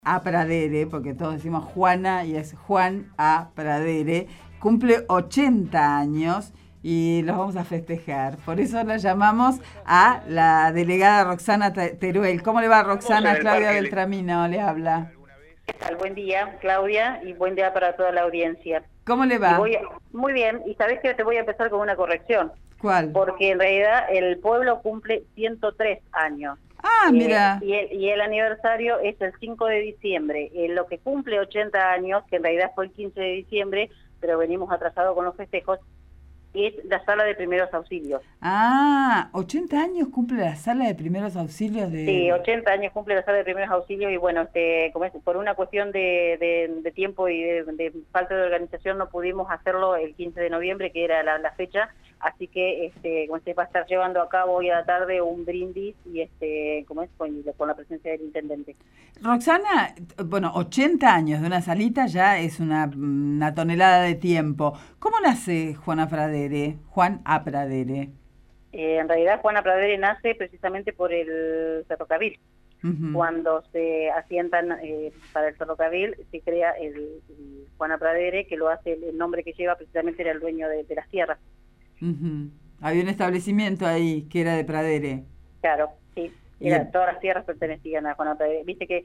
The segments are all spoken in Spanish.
A Pradere, porque todos decimos Juana y es Juan A. Pradere, cumple 80 años y los vamos a festejar. Por eso la llamamos a la delegada Roxana Teruel. ¿Cómo le va, Roxana? Claudia Beltramino le habla. ¿Qué tal? Buen día, Claudia, y buen día para toda la audiencia. ¿Cómo le va? Muy bien, y sabés que te voy a empezar con una corrección. ¿Cuál? Porque en realidad el pueblo cumple 103 años. Ah, mira. Y el aniversario es el 5 de diciembre. Lo que cumple 80 años, que en realidad fue el 15 de diciembre, pero venimos atrasados con los festejos, es la sala de primeros auxilios. Ah, 80 años cumple la sala de primeros auxilios de... Sí, 80 años cumple la sala de primeros auxilios y bueno, como es, por una cuestión de tiempo y de falta de organización no pudimos hacerlo el 15 de noviembre, que era la fecha, así que como se va a estar llevando a cabo hoy a la tarde un brindis y como es con la presencia del intendente. Roxana, bueno, 80 años de una salita ya es una tonelada de tiempo. ¿Cómo nace Juan A. Pradere? En realidad Juana Pradere nace precisamente por el ferrocarril. Cuando se asientan para el ferrocarril, se crea el Juana Pradere, que lo hace, el nombre que lleva precisamente era el dueño de las tierras. Había un establecimiento ahí que era de Pradere. Claro, sí. Todas las tierras pertenecían a Juana Pradere. Viste que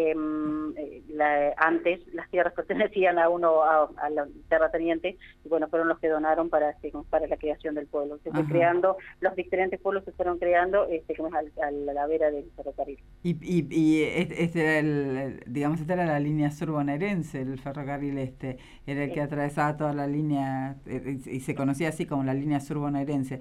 antes las tierras pertenecían a la terrateniente, y bueno, fueron los que donaron para la creación del pueblo. Se fue creando, los diferentes pueblos se fueron creando a la vera del ferrocarril. Y este era esta era la línea sur bonaerense, el ferrocarril era el que atravesaba toda la línea, y se conocía así como la línea sur bonaerense.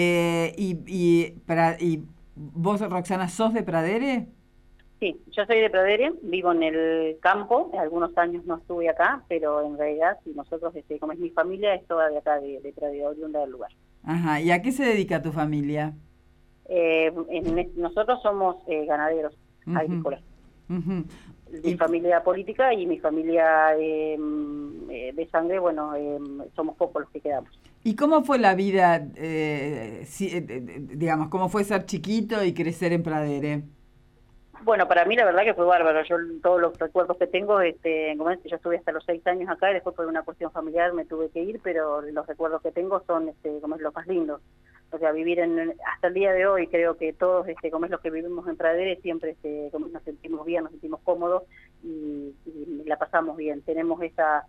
¿Vos, Roxana, sos de Pradere? Sí, yo soy de Pradere, vivo en el campo, algunos años no estuve acá, pero en realidad, si nosotros, como es mi familia, es toda de acá, de Pradere, oriunda del lugar. Ajá, ¿y a qué se dedica tu familia? Nosotros somos ganaderos, agrícolas. Mi familia política y mi familia de sangre, bueno, somos pocos los que quedamos. ¿Y cómo fue la vida, digamos, cómo fue ser chiquito y crecer en Pradere? Bueno, para mí la verdad que fue bárbaro. Yo todos los recuerdos que tengo, yo estuve hasta los 6 años acá y después por una cuestión familiar me tuve que ir, pero los recuerdos que tengo son como es los más lindos. O sea, vivir hasta el día de hoy, creo que todos, como es los que vivimos en Pradere, siempre como nos sentimos bien, nos sentimos cómodos y la pasamos bien. Tenemos esta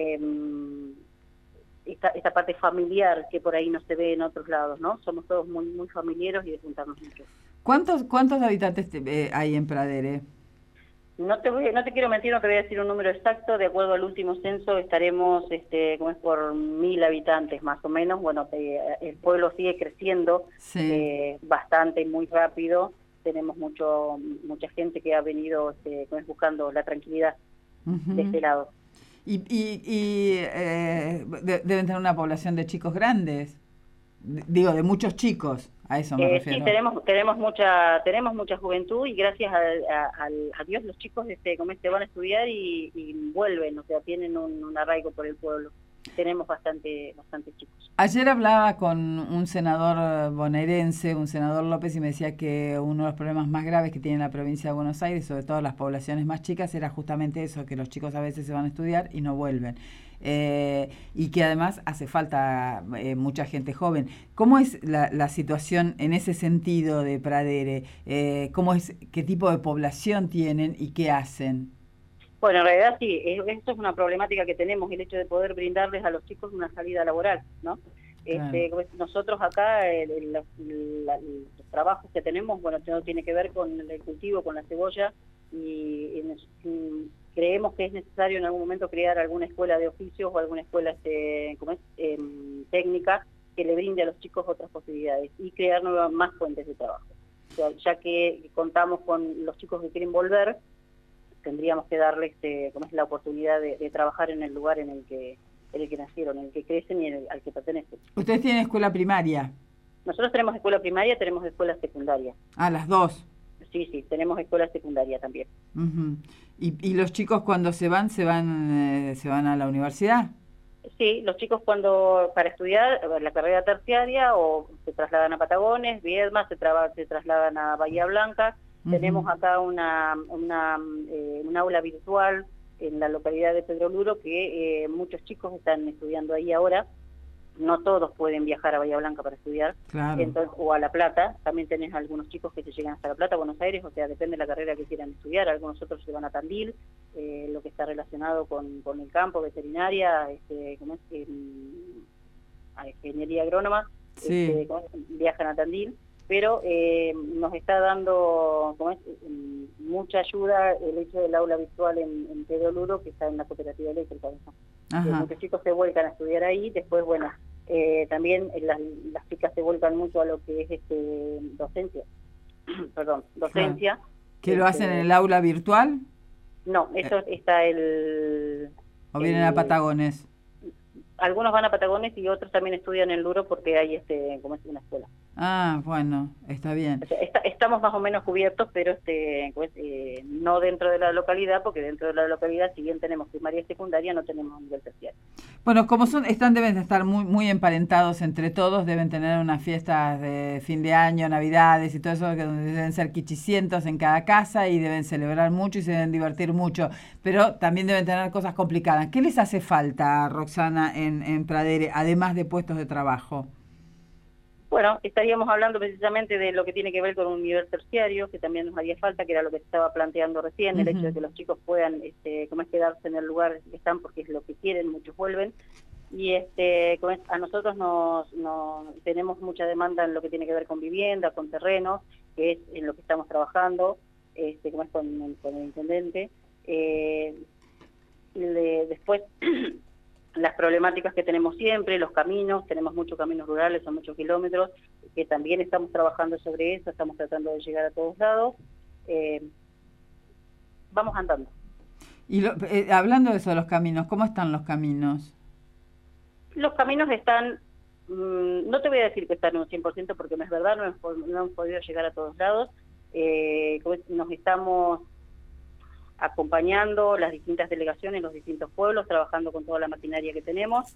parte familiar que por ahí no se ve en otros lados, ¿no? Somos todos muy, muy familiares y de juntarnos mucho. ¿Cuántos habitantes hay en Pradere? No te quiero mentir, no te voy a decir un número exacto. De acuerdo al último censo estaremos, como es por 1000 habitantes más o menos. Bueno, el pueblo sigue creciendo bastante y muy rápido. Tenemos mucha gente que ha venido, como es buscando la tranquilidad de este lado. Deben tener una población de chicos grandes, digo, de muchos chicos, a eso me refiero. Sí, tenemos mucha juventud y gracias a Dios los chicos van a estudiar y vuelven, o sea, tienen un arraigo por el pueblo. Tenemos bastante chicos. Ayer hablaba con un senador bonaerense, un senador López, y me decía que uno de los problemas más graves que tiene la provincia de Buenos Aires, sobre todo las poblaciones más chicas, era justamente eso, que los chicos a veces se van a estudiar y no vuelven. Y que además hace falta mucha gente joven. ¿Cómo es la situación en ese sentido de Pradere? ¿Qué tipo de población tienen y qué hacen? Bueno, en realidad sí, esto es una problemática que tenemos, el hecho de poder brindarles a los chicos una salida laboral, ¿no? Claro. Nosotros acá, los trabajos que tenemos, bueno, todo tiene que ver con el cultivo, con la cebolla, y creemos que es necesario en algún momento crear alguna escuela de oficios o alguna escuela técnica que le brinde a los chicos otras posibilidades y crear más fuentes de trabajo. O sea, ya que contamos con los chicos que quieren volver, tendríamos que darles la oportunidad de trabajar en el lugar en el que nacieron, en el que crecen y al que pertenecen. ¿Ustedes tienen escuela primaria? Nosotros tenemos escuela primaria, tenemos escuela secundaria. Ah, las dos. Sí, tenemos escuela secundaria también. ¿Y los chicos cuando se van a la universidad? Sí, los chicos para estudiar la carrera terciaria o se trasladan a Patagones, Viedma, se trasladan a Bahía Blanca, Tenemos acá un aula virtual en la localidad de Pedro Luro que muchos chicos están estudiando ahí ahora. No todos pueden viajar a Bahía Blanca para estudiar, Claro. entonces, o a La Plata. También tenés algunos chicos que se llegan hasta La Plata, Buenos Aires, o sea, depende de la carrera que quieran estudiar. Algunos otros se van a Tandil, lo que está relacionado con el campo, veterinaria, ¿cómo es? A ingeniería agrónoma, Sí. viajan a Tandil, pero nos está dando mucha ayuda el hecho del aula virtual en Pedro Luro, que está en la cooperativa eléctrica. Ajá. Muchos chicos se vuelcan a estudiar ahí. Después, bueno, también las chicas se vuelcan mucho a lo que es docencia. Perdón, docencia. Claro. ¿Que lo hacen en el aula virtual? No, eso está ¿O vienen a Patagones? algunos van a Patagones y otros también estudian en Luro porque hay como es una escuela. Ah, bueno, está bien. O sea, estamos más o menos cubiertos, pero no dentro de la localidad, porque dentro de la localidad, si bien tenemos primaria y secundaria, no tenemos nivel terciario. Bueno, como deben estar muy emparentados entre todos, deben tener unas fiestas de fin de año, navidades y todo eso, que donde deben ser quichicientos en cada casa y deben celebrar mucho y se deben divertir mucho, pero también deben tener cosas complicadas. ¿Qué les hace falta, Roxana, en Pradere, además de puestos de trabajo? Bueno, estaríamos hablando precisamente de lo que tiene que ver con un nivel terciario, que también nos haría falta, que era lo que se estaba planteando recién, el hecho de que los chicos puedan quedarse en el lugar que están porque es lo que quieren, muchos vuelven. Y a nosotros tenemos mucha demanda en lo que tiene que ver con vivienda, con terrenos, que es en lo que estamos trabajando, como es con el intendente. Después las problemáticas que tenemos siempre, los caminos, tenemos muchos caminos rurales, son muchos kilómetros, que también estamos trabajando sobre eso, estamos tratando de llegar a todos lados. Vamos andando. Y hablando de eso, de los caminos, ¿cómo están los caminos? Los caminos están, no te voy a decir que están en un 100% porque no es verdad, no hemos podido llegar a todos lados. Nos estamos acompañando las distintas delegaciones, los distintos pueblos, trabajando con toda la maquinaria que tenemos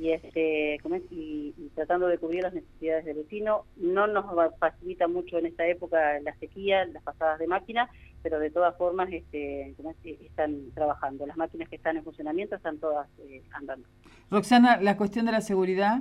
y tratando de cubrir las necesidades del vecino. No nos facilita mucho en esta época la sequía, las pasadas de máquina, pero de todas formas están trabajando. Las máquinas que están en funcionamiento están todas andando. Roxana, la cuestión de la seguridad.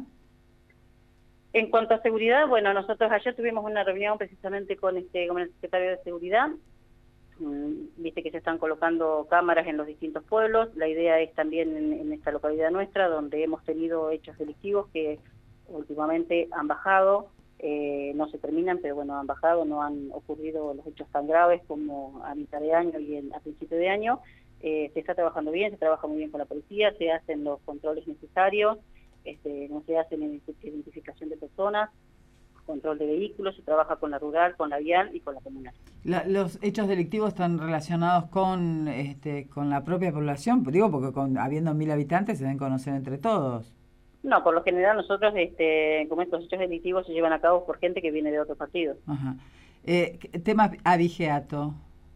En cuanto a seguridad, bueno, nosotros ayer tuvimos una reunión precisamente con el secretario de Seguridad. Viste que se están colocando cámaras en los distintos pueblos. La idea es también en esta localidad nuestra, donde hemos tenido hechos delictivos que últimamente han bajado, no se terminan, pero bueno, han bajado, no han ocurrido los hechos tan graves como a mitad de año y a principio de año. Se está trabajando bien, se trabaja muy bien con la policía, se hacen los controles necesarios, no se hace identificación de personas, control de vehículos, se trabaja con la rural, con la vial y con la comunal. ¿Los hechos delictivos están relacionados con la propia población? Digo, porque habiendo 1000 habitantes se deben conocer entre todos. No, por lo general nosotros, como estos hechos delictivos se llevan a cabo por gente que viene de otros partidos. Ajá. Tema abigeato.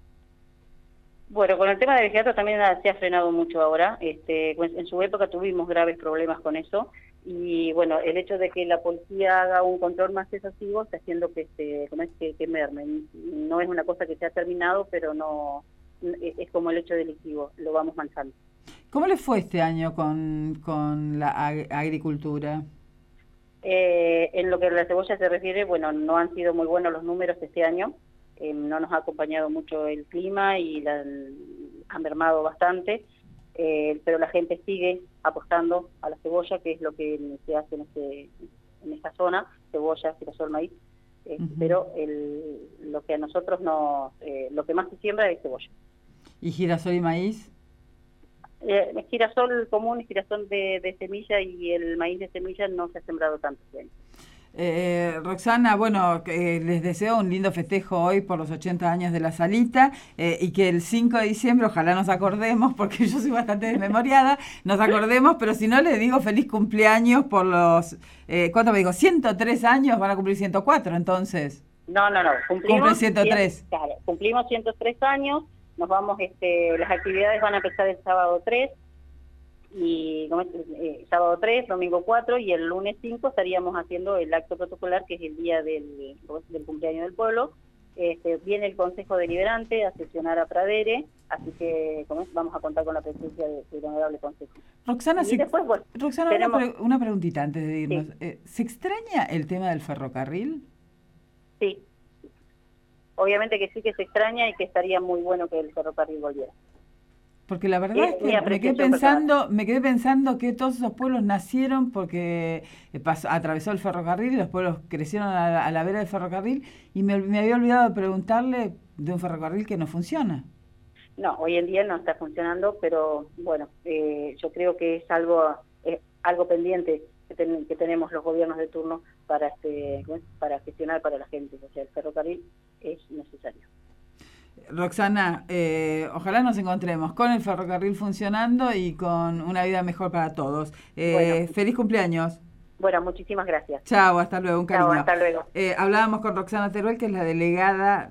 Bueno, con el tema de abigeato también se ha frenado mucho ahora. En su época tuvimos graves problemas con eso. Y bueno, el hecho de que la policía haga un control más exhaustivo está haciendo que merme. No es una cosa que se ha terminado, pero no es como el hecho delictivo, lo vamos manejando. ¿Cómo le fue este año con la agricultura? En lo que a la cebolla se refiere, bueno, no han sido muy buenos los números este año. No nos ha acompañado mucho el clima y han mermado bastante. Pero la gente sigue apostando a la cebolla, que es lo que se hace en esta zona, cebolla, girasol, maíz, pero lo que a nosotros lo que más se siembra es cebolla. ¿Y girasol y maíz? Girasol común, girasol de semilla y el maíz de semilla no se ha sembrado tanto este año. Roxana, bueno, les deseo un lindo festejo hoy por los 80 años de la Salita y que el 5 de diciembre, ojalá nos acordemos, porque yo soy bastante desmemoriada, nos acordemos, pero si no, les digo feliz cumpleaños por los, ¿cuánto me digo? 103 años, van a cumplir 104, entonces. No, Cumple 103. Claro, cumplimos 103 años, nos vamos, las actividades van a empezar el sábado 3, y sábado 3, domingo 4 y el lunes 5 estaríamos haciendo el acto protocolar, que es el día del cumpleaños del pueblo, Viene el Consejo Deliberante a sesionar a Pradere, así que vamos a contar con la presencia del honorable Consejo. Roxana, después, Roxana, tenemos... una preguntita antes de irnos. Sí. ¿Se extraña el tema del ferrocarril? Sí. Obviamente que sí, que se extraña y que estaría muy bueno que el ferrocarril volviera. Porque la verdad es que me quedé pensando que todos esos pueblos nacieron porque atravesó el ferrocarril y los pueblos crecieron a la vera del ferrocarril y me había olvidado de preguntarle de un ferrocarril que no funciona. No, hoy en día no está funcionando, pero bueno, yo creo que es algo pendiente que tenemos los gobiernos de turno para gestionar para la gente. O sea, el ferrocarril es necesario. Roxana, ojalá nos encontremos con el ferrocarril funcionando y con una vida mejor para todos. Feliz cumpleaños. Bueno, muchísimas gracias. Chao, hasta luego, un cariño. Chao, hasta luego. Hablábamos con Roxana Teruel, que es la delegada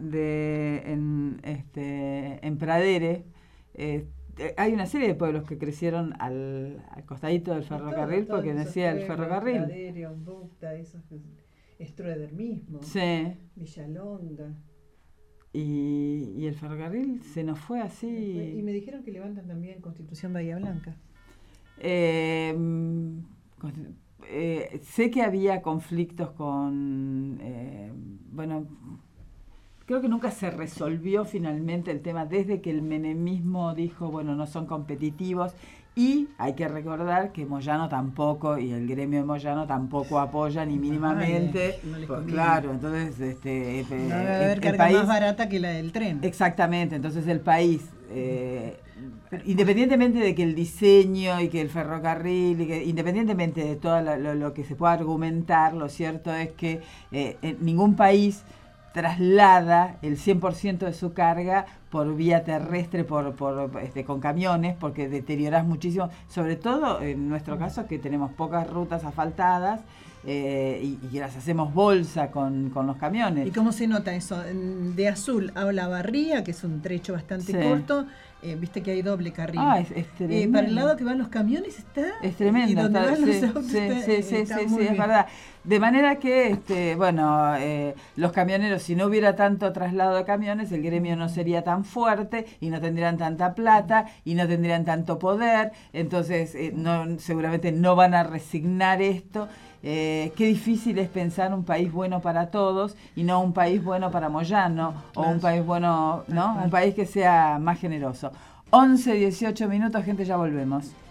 en Pradere. Hay una serie de pueblos que crecieron al costadito del ferrocarril porque decía el ferrocarril. Pradere, Ombucta, Strueder mismo. Sí. Villalonga. Y el ferrocarril se nos fue así. Y me dijeron que levantan también Constitución Bahía Blanca. Sé que había conflictos creo que nunca se resolvió finalmente el tema desde que el menemismo dijo, bueno, no son competitivos. Y hay que recordar que Moyano tampoco, y el gremio de Moyano tampoco apoya ni mínimamente. No pues, claro, entonces no debe haber carga país, más barata que la del tren. Exactamente, entonces el país, independientemente de que el diseño y que el ferrocarril, independientemente de todo lo que se pueda argumentar, lo cierto es que ningún país traslada el 100% de su carga por vía terrestre, con camiones, porque deterioras muchísimo, sobre todo en nuestro caso que tenemos pocas rutas asfaltadas y las hacemos bolsa con los camiones. ¿Y cómo se nota eso? De Azul a Olavarría, que es un trecho bastante corto, viste que hay doble carril. Es tremendo. Para el lado que van los camiones es tremendo. Y donde van los autos sí, es verdad. De manera que, los camioneros, si no hubiera tanto traslado de camiones, el gremio no sería tan fuerte y no tendrían tanta plata y no tendrían tanto poder. Entonces, seguramente no van a resignar esto. Qué difícil es pensar un país bueno para todos y no un país bueno para Moyano o un país bueno, ¿no? Un país que sea más generoso. 11, 18 minutos, gente, ya volvemos.